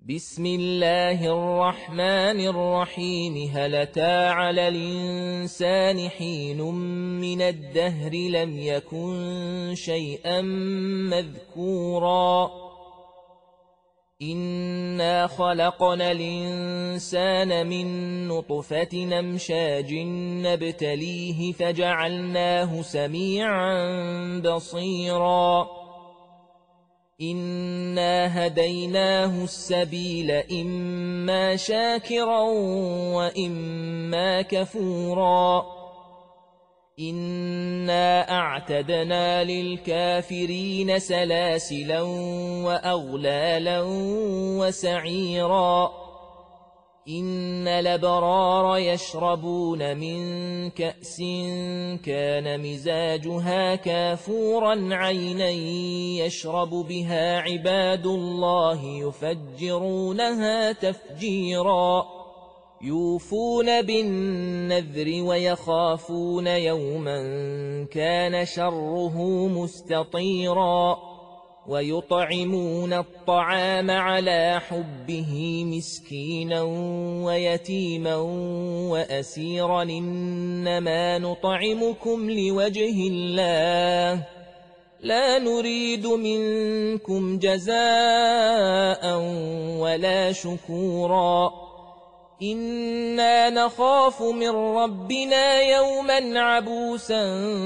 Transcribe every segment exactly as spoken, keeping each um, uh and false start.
بسم الله الرحمن الرحيم هل أتى على الإنسان حين من الدهر لم يكن شيئا مذكورا إنا خلقنا الإنسان من نطفة أمشاج نبتليه فجعلناه سميعا بصيرا إنا هديناه السبيل إما شاكرا وإما كفورا إنا أعتدنا للكافرين سلاسلا وأغلالا وسعيرا إن الأبرار يشربون من كأس كان مزاجها كافورا عينا يشرب بها عباد الله يفجرونها تفجيرا يوفون بالنذر ويخافون يوما كان شره مستطيرا ويطعمون الطعام على حبه مسكينا ويتيما وأسيرا إنما نطعمكم لوجه الله لا نريد منكم جزاء ولا شكورا إنا نخاف من ربنا يوما عبوسا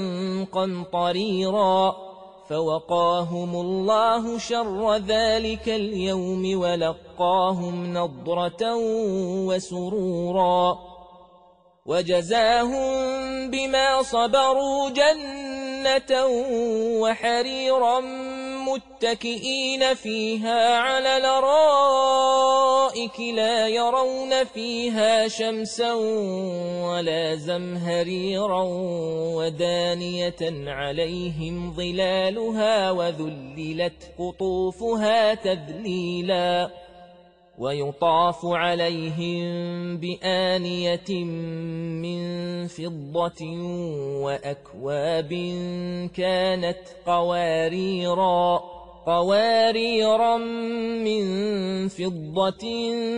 قمطريرا فوقاهم الله شر ذلك اليوم ولقاهم نضرة وسرورا وجزاهم بما صبروا جنة وحريرا متكئين فيها على الأرائك لا يرون فيها شمسا ولا زمهريرا ودانية عليهم ظلالها وذللت قطوفها تذليلا ويطاف عليهم بآنية من فضة وأكواب كانت قواريرا قواريرا من فضة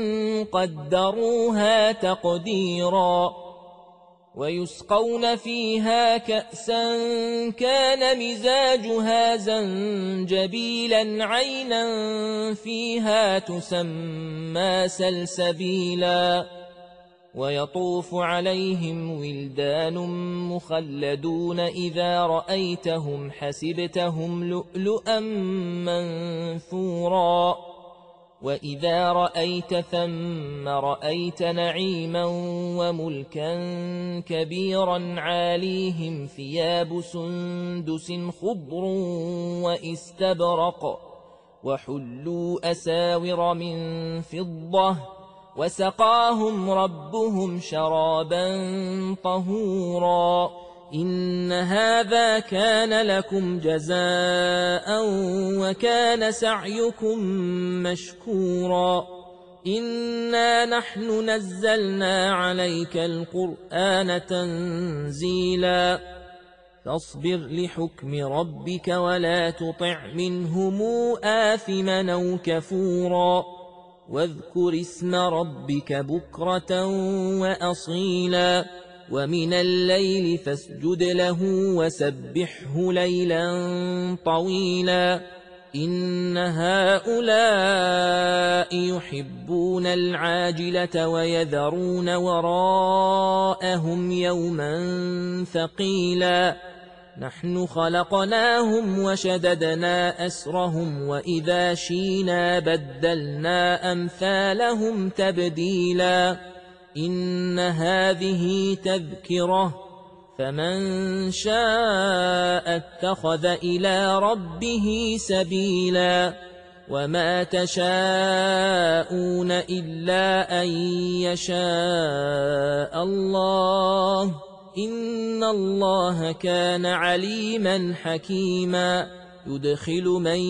قدروها تقديرا ويسقون فيها كأسا كان مزاجها زنجبيلا عينا فيها تسمى سلسبيلا ويطوف عليهم ولدان مخلدون إذا رأيتهم حسبتهم لؤلؤا منثورا وإذا رأيت ثم رأيت نعيما وملكا كبيرا عاليهم ثياب سندس خضر وإستبرق وحلوا أساور من فضة وسقاهم ربهم شرابا طهورا إن هذا كان لكم جزاء وكان سعيكم مشكورا إنا نحن نزلنا عليك القرآن تنزيلا فاصبر لحكم ربك ولا تطع منهم آثما أو كفورا واذكر اسم ربك بكرة وأصيلا ومن الليل فاسجد له وسبحه ليلا طويلا إن هؤلاء يحبون العاجلة ويذرون وراءهم يوما ثقيلا نحن خلقناهم وشددنا أسرهم وإذا شينا بدلنا أمثالهم تبديلا إن هذه تذكرة فمن شاء اتخذ إلى ربه سبيلا وما تشاءون إلا أن يشاء الله إن الله كان عليما حكيما يدخل من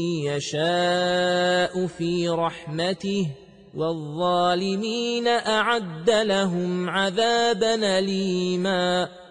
يشاء في رحمته والظالمين أعد لهم عذابا أليما